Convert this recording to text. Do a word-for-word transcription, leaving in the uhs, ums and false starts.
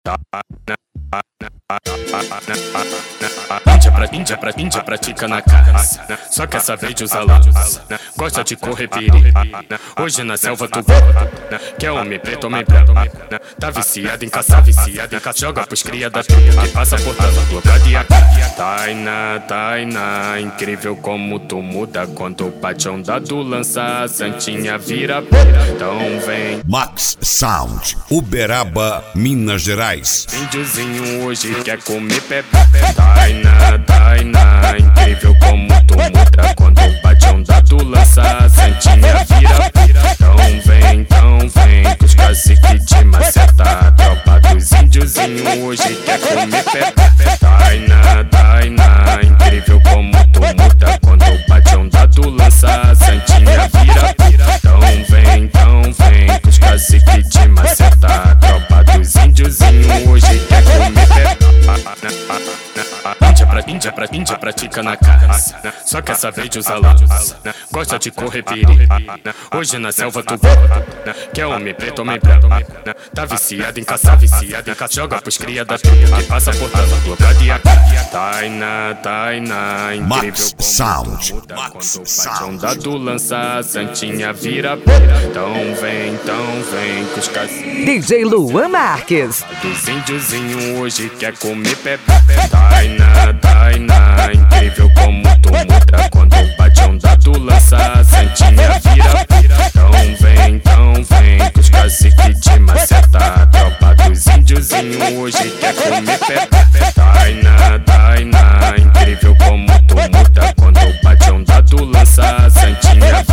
Índia pra Índia pra Índia pratica na casa, só que essa vez usa lança. Gosta de correr perigo, hoje na selva tu volta. Quer homem preto, homem branco. Tá viciado em caçar, viciado em caçar. Joga pros cria da truta que passa por tanta louca de aqui. Tainá, Tainá, incrível como tu muda quando bate onda do lança. A santinha vira pira, então vem. Max Sound, Uberaba, Minas Gerais. Índiozinho hoje quer comer pepe. Tainá, Tainá, incrível como tu muda quando bate onda do lança. A santinha vira pira, então vem, então vem. Que os caciques te maceta. A tropa dos índiozinho hoje quer comer pepe. Tainá, Tainá, incrível como tu muda quando bate onda do lança. A santinha vira pira, então vem, então vem. Que os caciques te maceta. A tropa dos índiozinho hoje quer comer pepe. Índia pra Índia pra Índia pratica na casa, só que essa vez usa lança. Gosta de correr perigo, hoje na selva tu volta. Quer homem preto, homem branco. Tá viciado em caçar, viciado em caçar. Joga pros cria da truta que passa por tanta louca de aqui. Tainá, Tainá, incrível Max como Sound, muda Max quando bate Sound. onda do lança. A santinha vira pira, então vem, então vem. Que os caciques D J Luan Marques. dos índiozinho hoje quer comer pepe. Tainá, Tainá, incrível como tu muda quando bate onda do lança. A santinha vira pira, então vem, então vem. Que os caciques te maceta. A tropa dos índiozinho hoje quer comer pepe. Tainá, Tainá, incrível como tu muda quando bate onda do lança. A santinha